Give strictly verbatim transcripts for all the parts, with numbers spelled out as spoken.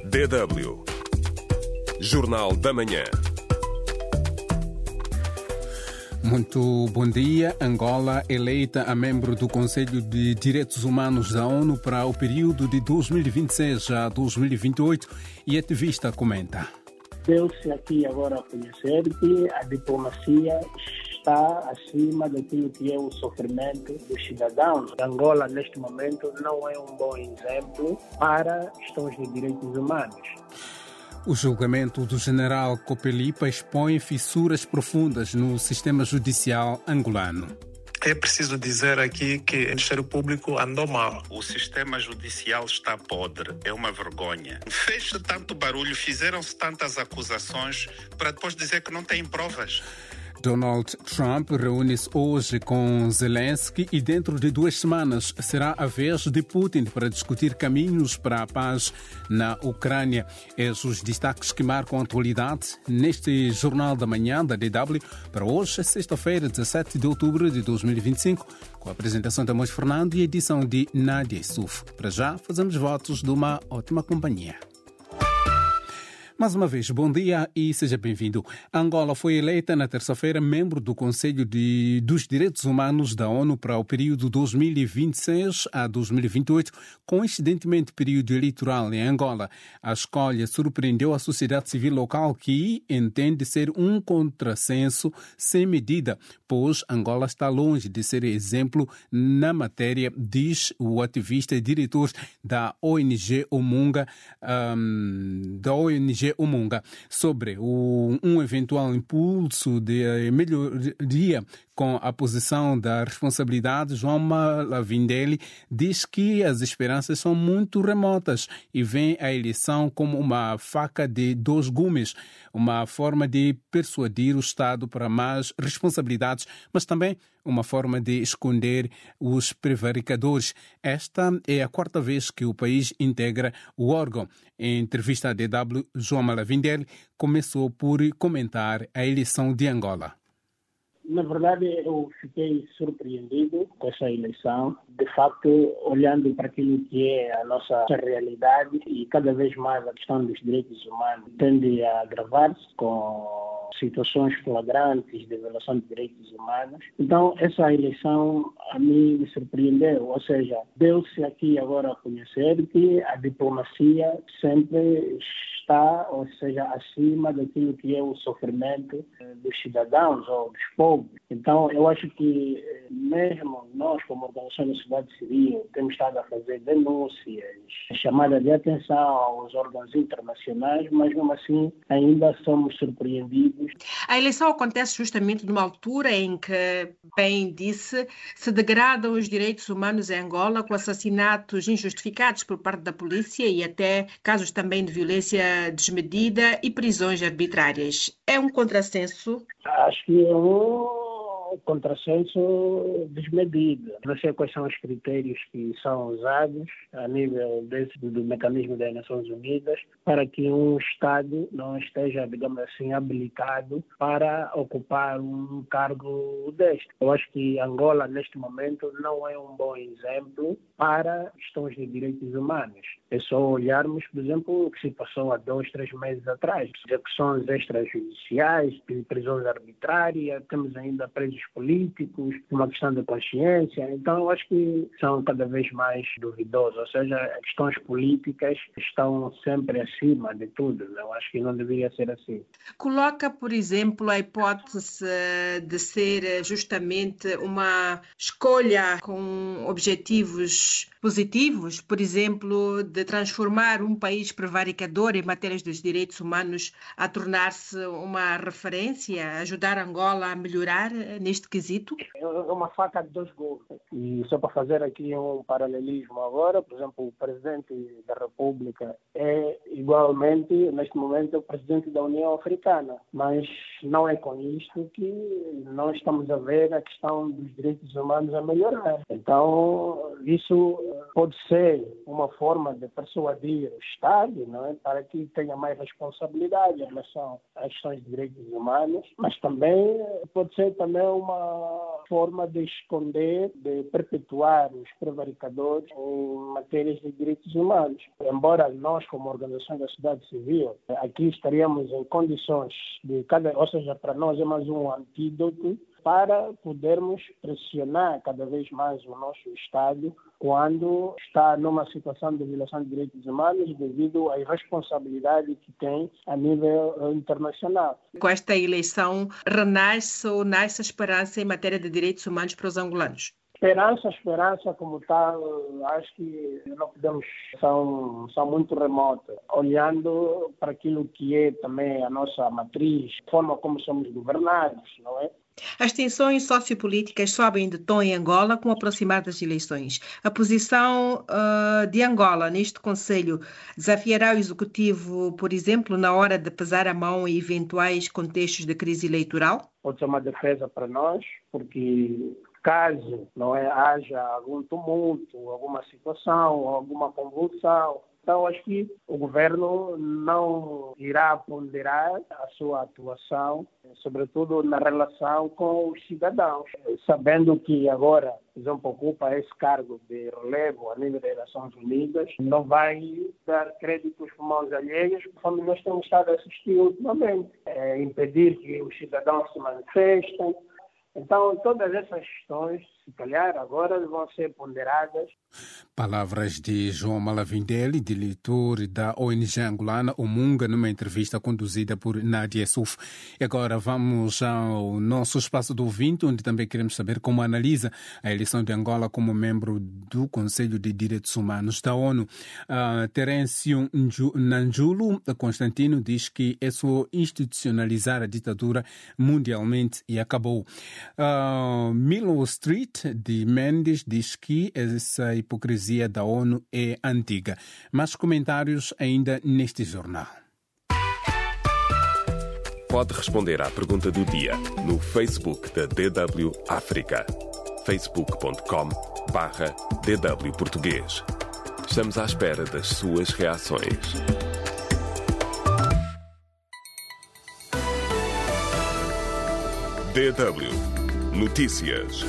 D W Jornal da Manhã. Muito bom dia. Angola eleita a membro do Conselho de Direitos Humanos da ONU para o período de dois mil e vinte e seis a dois mil e vinte e oito e a ativista comenta. Deu-se aqui agora a conhecer que a diplomacia está acima daquilo que é o sofrimento dos cidadãos. Angola, neste momento, não é um bom exemplo para questões de direitos humanos. O julgamento do general Copelipa expõe fissuras profundas no sistema judicial angolano. É preciso dizer aqui que o Ministério Público andou mal. O sistema judicial está podre, é uma vergonha. Fez-se tanto barulho, fizeram-se tantas acusações para depois dizer que não têm provas. Donald Trump reúne-se hoje com Zelensky e dentro de duas semanas será a vez de Putin para discutir caminhos para a paz na Ucrânia. Esses os destaques que marcam a atualidade neste Jornal da Manhã da D W para hoje, sexta-feira, dezassete de outubro de dois mil e vinte e cinco, com a apresentação de Amós Fernando e a edição de Nádia Suf. Para já, fazemos votos de uma ótima companhia. Mais uma vez, bom dia e seja bem-vindo. Angola foi eleita na terça-feira membro do Conselho de, dos Direitos Humanos da ONU para o período dois mil e vinte e seis a dois mil e vinte e oito, coincidentemente período eleitoral em Angola. A escolha surpreendeu a sociedade civil local, que entende ser um contrassenso sem medida, pois Angola está longe de ser exemplo na matéria, diz o ativista e diretor da O N G Umunga, um, da O N G Umunga, sobre o, um eventual impulso de melhoria com a posição da responsabilidade. João Malavindelli diz que as esperanças são muito remotas e vê a eleição como uma faca de dois gumes, uma forma de persuadir o Estado para mais responsabilidades, mas também uma forma de esconder os prevaricadores. Esta é a quarta vez que o país integra o órgão. Em entrevista à D W, João Malavindelli começou por comentar a eleição de Angola. Na verdade, eu fiquei surpreendido com essa eleição. De facto, olhando para aquilo que é a nossa realidade, e cada vez mais a questão dos direitos humanos tende a agravar-se com situações flagrantes de violação de direitos humanos. Então, essa eleição a mim me surpreendeu. Ou seja, deu-se aqui agora a conhecer que a diplomacia sempre está, ou seja, acima daquilo que é o sofrimento dos cidadãos ou dos povos. Então, eu acho que mesmo nós, como organização da sociedade civil, temos estado a fazer denúncias, chamada de atenção aos órgãos internacionais, mas mesmo assim ainda somos surpreendidos. A eleição acontece justamente numa altura em que, bem disse, se degradam os direitos humanos em Angola com assassinatos injustificados por parte da polícia e até casos também de violência desmedida e prisões arbitrárias. É um contrassenso? Acho que é um contrassenso desmedido. Não sei quais são os critérios que são usados a nível desse, do mecanismo das Nações Unidas para que um Estado não esteja, digamos assim, habilitado para ocupar um cargo deste. Eu acho que Angola, neste momento, não é um bom exemplo para questões de direitos humanos. É só olharmos, por exemplo, o que se passou há dois, três meses atrás. Execuções extrajudiciais, prisões arbitrárias, temos ainda presos políticos, uma questão de consciência. Então, eu acho que são cada vez mais duvidosos. Ou seja, questões políticas estão sempre acima de tudo. Eu acho que não deveria ser assim. Coloca, por exemplo, a hipótese de ser justamente uma escolha com objetivos positivos, por exemplo, de transformar um país prevaricador em matérias dos direitos humanos a tornar-se uma referência, ajudar Angola a melhorar neste quesito? É uma faca de dois gumes. E só para fazer aqui um paralelismo agora, por exemplo, o Presidente da República é igualmente, neste momento, o Presidente da União Africana. Mas não é com isto que nós estamos a ver a questão dos direitos humanos a melhorar. Então, isso pode ser uma forma de persuadir o Estado, não é, para que tenha mais responsabilidade em relação às questões de direitos humanos, mas também pode ser também uma forma de esconder, de perpetuar os prevaricadores em matérias de direitos humanos. Embora nós, como organização da sociedade civil, aqui estaríamos em condições de cada, ou seja, para nós é mais um antídoto para podermos pressionar cada vez mais o nosso Estado quando está numa situação de violação de direitos humanos devido à irresponsabilidade que tem a nível internacional. Com esta eleição, renasce ou nasce a esperança em matéria de direitos humanos para os angolanos? Esperança, esperança como tal, acho que não podemos, são, são muito remotas. Olhando para aquilo que é também a nossa matriz, a forma como somos governados, não é? As tensões sociopolíticas sobem de tom em Angola com o aproximar das eleições. A posição uh, de Angola neste Conselho desafiará o Executivo, por exemplo, na hora de pesar a mão em eventuais contextos de crise eleitoral? Pode ser uma defesa para nós, porque caso não é, haja algum tumulto, alguma situação, alguma convulsão, então acho que o governo não irá ponderar a sua atuação, sobretudo na relação com os cidadãos, sabendo que agora, por exemplo, ocupa esse cargo de relevo a nível das Nações Unidas, não vai dar créditos por mãos alheias, conforme nós temos estado a assistir ultimamente, é, impedir que os cidadãos se manifestem. Então, todas essas questões, se calhar, agora vão ser ponderadas. Palavras de João Malavindelli, diretor da O N G angolana Umunga, numa entrevista conduzida por Nadia Souf. E agora vamos ao nosso espaço do ouvinte, onde também queremos saber como analisa a eleição de Angola como membro do Conselho de Direitos Humanos da ONU. Uh, Terêncio Nanjulo Constantino diz que é só institucionalizar a ditadura mundialmente e acabou. Uh, Milo Street de Mendes diz que essa hipocrisia da ONU é antiga. Mais comentários ainda neste jornal. Pode responder à pergunta do dia no Facebook da D W África. facebook ponto com barra D W Português. Estamos à espera das suas reações. D W Notícias.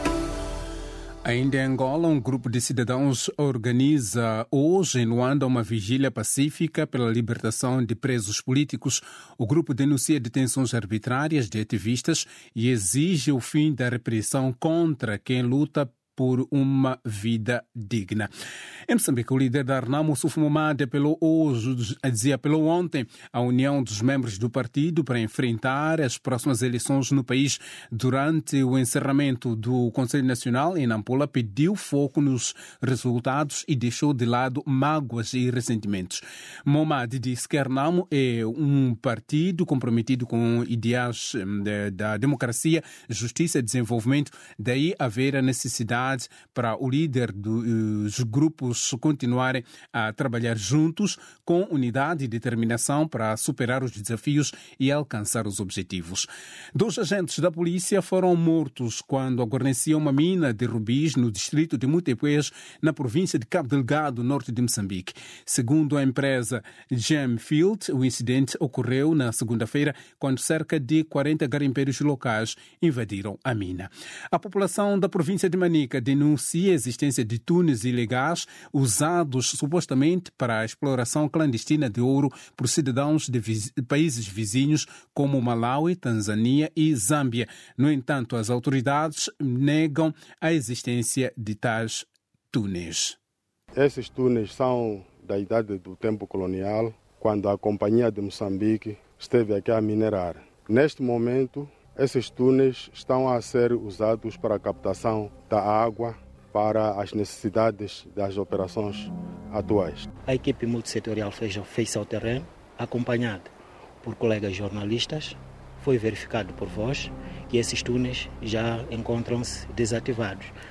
Ainda em Angola, um grupo de cidadãos organiza hoje em Luanda uma vigília pacífica pela libertação de presos políticos. O grupo denuncia detenções arbitrárias de ativistas e exige o fim da repressão contra quem luta por uma vida digna. Em Moçambique, o líder da Renamo, Suf Momad, apelou hoje, dizia, apelou ontem à união dos membros do partido para enfrentar as próximas eleições no país. Durante o encerramento do Conselho Nacional em Nampula, pediu foco nos resultados e deixou de lado mágoas e ressentimentos. Momad disse que a Renamo é um partido comprometido com ideais da democracia, justiça e desenvolvimento, daí haver a necessidade para o líder dos grupos continuarem a trabalhar juntos com unidade e determinação para superar os desafios e alcançar os objetivos. Dois agentes da polícia foram mortos quando guarneciam uma mina de rubis no distrito de Mutepuês, na província de Cabo Delgado, norte de Moçambique. Segundo a empresa Gemfield, o incidente ocorreu na segunda-feira, quando cerca de quarenta garimpeiros locais invadiram a mina. A população da província de Manica denuncia a existência de túneis ilegais usados supostamente para a exploração clandestina de ouro por cidadãos de viz... países vizinhos como Malawi, Tanzânia e Zâmbia. No entanto, as autoridades negam a existência de tais túneis. Esses túneis são da idade do tempo colonial, quando a Companhia de Moçambique esteve aqui a minerar. Neste momento, esses túneis estão a ser usados para a captação da água para as necessidades das operações atuais. A equipe multissetorial fez, fez ao terreno, acompanhada por colegas jornalistas. Foi verificado por vós que esses túneis já encontram-se desativados.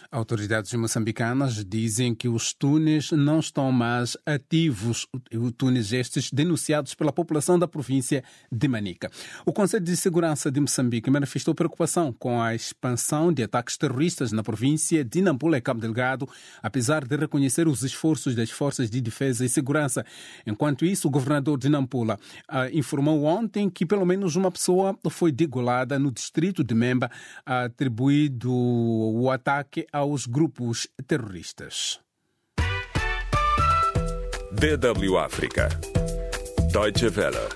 Autoridades moçambicanas dizem que os túneis não estão mais ativos, túneis estes denunciados pela população da província de Manica. O Conselho de Segurança de Moçambique manifestou preocupação com a expansão de ataques terroristas na província de Nampula e Cabo Delgado, apesar de reconhecer os esforços das forças de defesa e segurança. Enquanto isso, o governador de Nampula ah, informou ontem que pelo menos uma pessoa foi degolada no distrito de Memba, atribuído o ataque aos grupos terroristas. D W África. Deutsche Welle.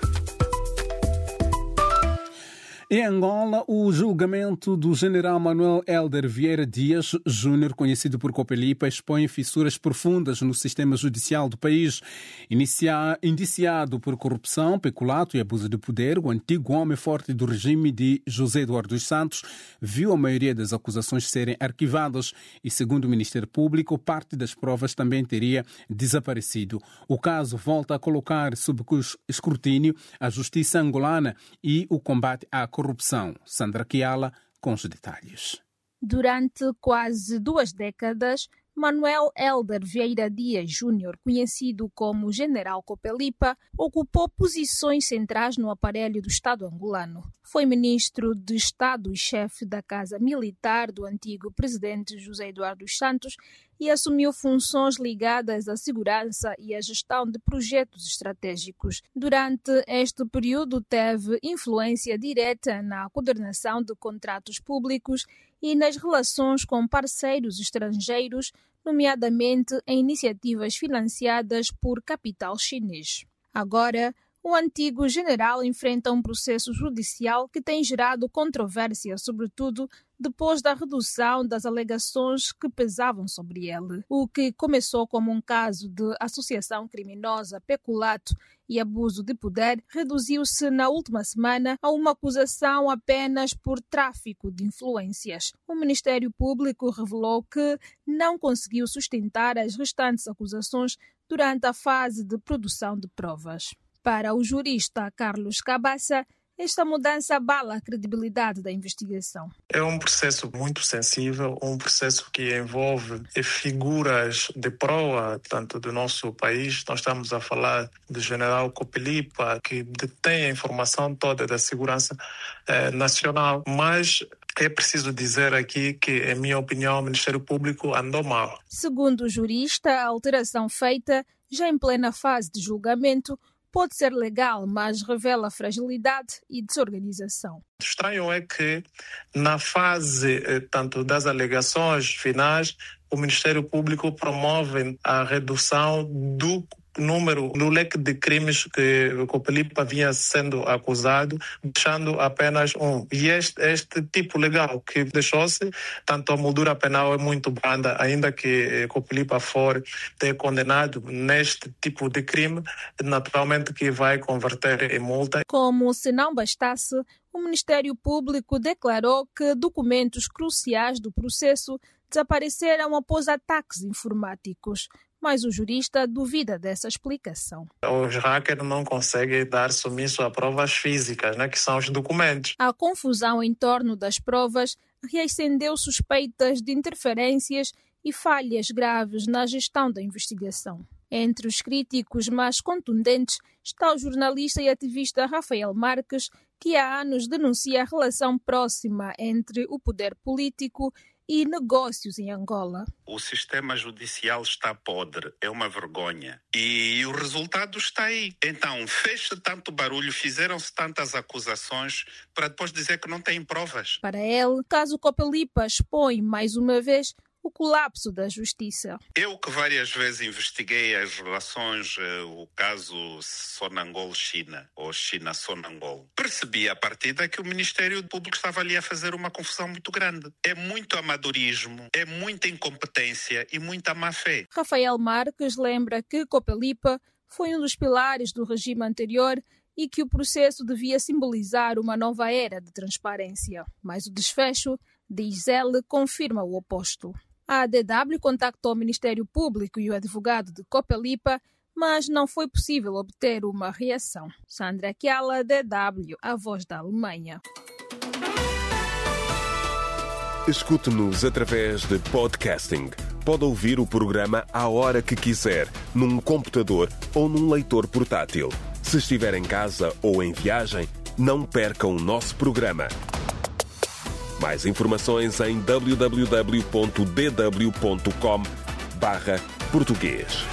Em Angola, o julgamento do general Manuel Helder Vieira Dias Júnior, conhecido por Copelipa, expõe fissuras profundas no sistema judicial do país. Inicia, indiciado por corrupção, peculato e abuso de poder, o antigo homem forte do regime de José Eduardo dos Santos viu a maioria das acusações serem arquivadas e, segundo o Ministério Público, parte das provas também teria desaparecido. O caso volta a colocar sob escrutínio a justiça angolana e o combate à corrupção. Corrupção. Sandra Kiala com os detalhes. Durante quase duas décadas, Manuel Helder Vieira Dias Júnior, conhecido como General Copelipa, ocupou posições centrais no aparelho do Estado angolano. Foi ministro de Estado e chefe da Casa Militar do antigo presidente José Eduardo dos Santos e assumiu funções ligadas à segurança e à gestão de projetos estratégicos. Durante este período, teve influência direta na coordenação de contratos públicos e nas relações com parceiros estrangeiros, nomeadamente em iniciativas financiadas por capital chinês. Agora, o antigo general enfrenta um processo judicial que tem gerado controvérsia, sobretudo depois da redução das alegações que pesavam sobre ele. O que começou como um caso de associação criminosa, peculato e abuso de poder, reduziu-se na última semana a uma acusação apenas por tráfico de influências. O Ministério Público revelou que não conseguiu sustentar as restantes acusações durante a fase de produção de provas. Para o jurista Carlos Cabaça, esta mudança abala a credibilidade da investigação. É um processo muito sensível, um processo que envolve figuras de proa, tanto do nosso país. Nós estamos a falar do general Copelipa, que detém a informação toda da segurança eh, nacional, mas é preciso dizer aqui que, em minha opinião, o Ministério Público andou mal. Segundo o jurista, a alteração feita, já em plena fase de julgamento, pode ser legal, mas revela fragilidade e desorganização. O estranho é que, na fase eh, tanto das alegações finais, o Ministério Público promove a redução do número, no leque de crimes que o Copelipa vinha sendo acusado, deixando apenas um. E este, este tipo legal que deixou-se, tanto a moldura penal é muito branda, ainda que Copelipa for ter condenado neste tipo de crime, naturalmente que vai converter em multa. Como se não bastasse, o Ministério Público declarou que documentos cruciais do processo desapareceram após ataques informáticos. Mas o jurista duvida dessa explicação. Os hackers não conseguem dar sumiço a provas físicas, né, que são os documentos. A confusão em torno das provas reacendeu suspeitas de interferências e falhas graves na gestão da investigação. Entre os críticos mais contundentes está o jornalista e ativista Rafael Marques, que há anos denuncia a relação próxima entre o poder político e negócios em Angola. O sistema judicial está podre, é uma vergonha. E o resultado está aí. Então, fez-se tanto barulho, fizeram-se tantas acusações para depois dizer que não têm provas. Para ele, o caso Copelipa expõe, mais uma vez, o colapso da justiça. Eu que várias vezes investiguei as relações, o caso Sonangol-China, ou China-Sonangol, percebi a partida que o Ministério Público estava ali a fazer uma confusão muito grande. É muito amadorismo, é muita incompetência e muita má-fé. Rafael Marques lembra que Copelipa foi um dos pilares do regime anterior e que o processo devia simbolizar uma nova era de transparência. Mas o desfecho, diz ele, confirma o oposto. A A D W contactou o Ministério Público e o advogado de Copelipa, mas não foi possível obter uma reação. Sandra Kiala, D W, a voz da Alemanha. Escute-nos através de podcasting. Pode ouvir o programa à hora que quiser, num computador ou num leitor portátil. Se estiver em casa ou em viagem, não perca o nosso programa. Mais informações em w w w ponto d w ponto com barra português.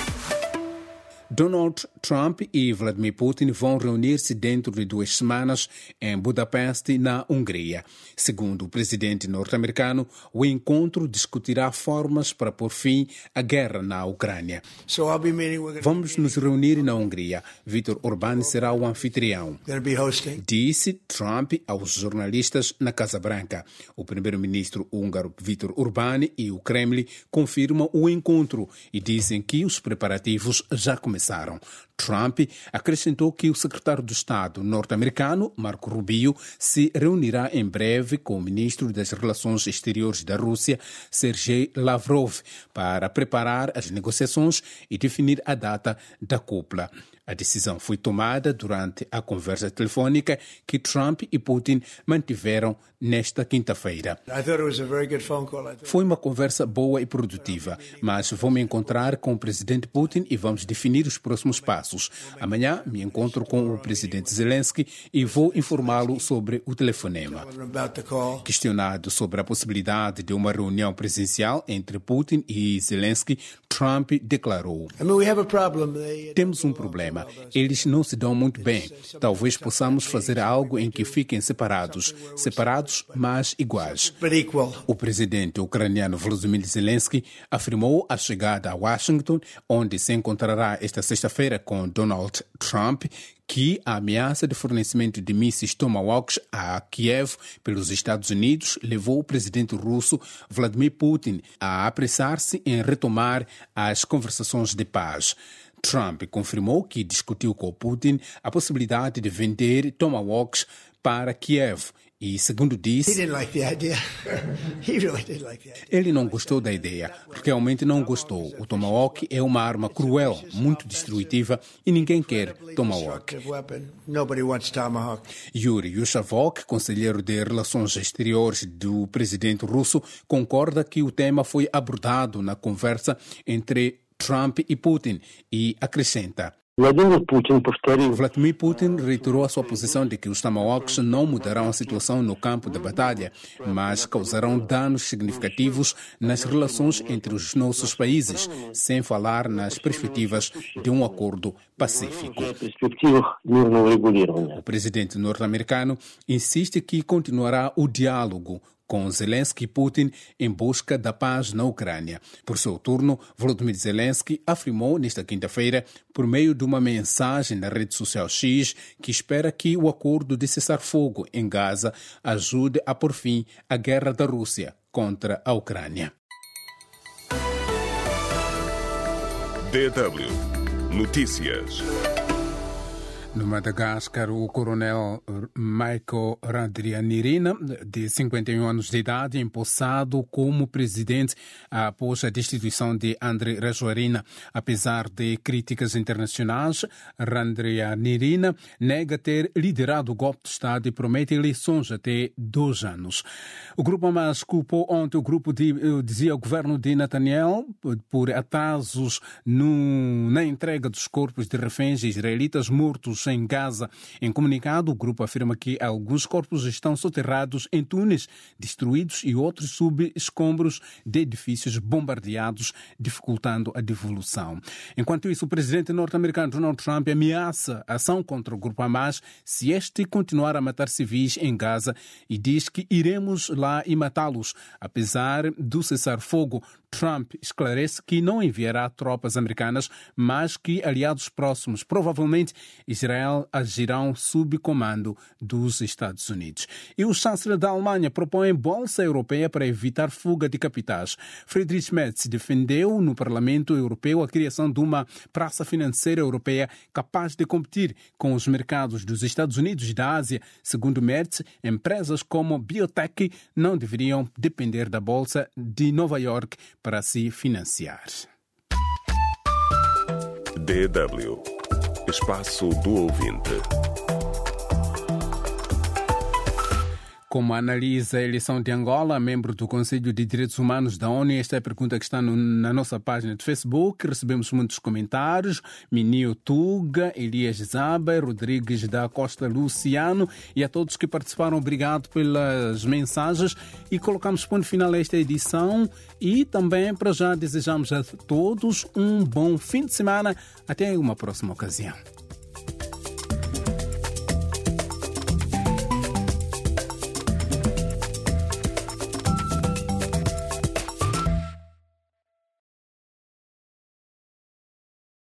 Donald Trump e Vladimir Putin vão reunir-se dentro de duas semanas em Budapeste, na Hungria. Segundo o presidente norte-americano, o encontro discutirá formas para pôr fim à guerra na Ucrânia. Vamos nos reunir na Hungria. Vítor Orbán será o anfitrião, disse Trump aos jornalistas na Casa Branca. O primeiro-ministro húngaro Vítor Orbán e o Kremlin confirmam o encontro e dizem que os preparativos já começaram. Trump acrescentou que o secretário de Estado norte-americano, Marco Rubio, se reunirá em breve com o ministro das Relações Exteriores da Rússia, Sergei Lavrov, para preparar as negociações e definir a data da cúpula. A decisão foi tomada durante a conversa telefônica que Trump e Putin mantiveram nesta quinta-feira. Foi uma conversa boa e produtiva, mas vou me encontrar com o presidente Putin e vamos definir os próximos passos. Amanhã me encontro com o presidente Zelensky e vou informá-lo sobre o telefonema. Questionado sobre a possibilidade de uma reunião presencial entre Putin e Zelensky, Trump declarou: "Temos um problema. Eles não se dão muito bem. Talvez possamos fazer algo em que fiquem separados. Separados, mas iguais." O presidente ucraniano Volodymyr Zelensky afirmou a chegada a Washington, onde se encontrará esta sexta-feira com Donald Trump, que a ameaça de fornecimento de mísseis Tomahawks a Kiev pelos Estados Unidos levou o presidente russo Vladimir Putin a apressar-se em retomar as conversações de paz. Trump confirmou que discutiu com Putin a possibilidade de vender Tomahawks para Kiev e, segundo disse, ele não gostou da ideia, realmente não gostou. O Tomahawk é uma arma cruel, muito destrutiva e ninguém quer Tomahawk. Yuri Yushavok, conselheiro de Relações Exteriores do presidente russo, concorda que o tema foi abordado na conversa entre Trump e Putin e acrescenta: Vladimir Putin reiterou a sua posição de que os Tomahawks não mudarão a situação no campo da batalha, mas causarão danos significativos nas relações entre os nossos países, sem falar nas perspectivas de um acordo pacífico. O presidente norte-americano insiste que continuará o diálogo com Zelensky e Putin em busca da paz na Ucrânia. Por seu turno, Volodymyr Zelensky afirmou nesta quinta-feira, por meio de uma mensagem na rede social X, que espera que o acordo de cessar-fogo em Gaza ajude a pôr fim à guerra da Rússia contra a Ucrânia. D W Notícias. No Madagascar, o coronel Michael Randrianirina, de cinquenta e um anos de idade, empossado como presidente após a destituição de Andry Rajoelina. Apesar de críticas internacionais, Randrianirina nega ter liderado o golpe de Estado e promete eleições até dois anos. O Grupo Hamas culpou ontem o grupo, de, dizia o governo de Netanyahu, por atrasos no, na entrega dos corpos de reféns israelitas mortos em Gaza. Em comunicado, o grupo afirma que alguns corpos estão soterrados em túneis destruídos e outros sob escombros de edifícios bombardeados, dificultando a devolução. Enquanto isso, o presidente norte-americano Donald Trump ameaça a ação contra o grupo Hamas se este continuar a matar civis em Gaza e diz que iremos lá e matá-los. Apesar do cessar-fogo, Trump esclarece que não enviará tropas americanas, mas que aliados próximos, provavelmente Israel, agirão sob comando dos Estados Unidos. E o chanceler da Alemanha propõe bolsa europeia para evitar fuga de capitais. Friedrich Merz defendeu no Parlamento Europeu a criação de uma praça financeira europeia capaz de competir com os mercados dos Estados Unidos e da Ásia. Segundo Merz, empresas como Biotech não deveriam depender da bolsa de Nova York para se financiar. D W Espaço do Ouvinte. Como analisa a eleição de Angola, membro do Conselho de Direitos Humanos da ONU? Esta é a pergunta que está no, na nossa página de Facebook. Recebemos muitos comentários. Minio Tuga, Elias Zaba, Rodrigues da Costa Luciano e a todos que participaram, obrigado pelas mensagens. E colocamos ponto final a esta edição e também para já desejamos a todos um bom fim de semana. Até uma próxima ocasião.